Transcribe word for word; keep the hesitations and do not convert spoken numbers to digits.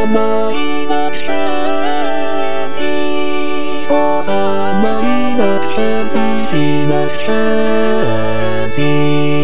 まいなくちゃさまいなくちゃしなくちゃ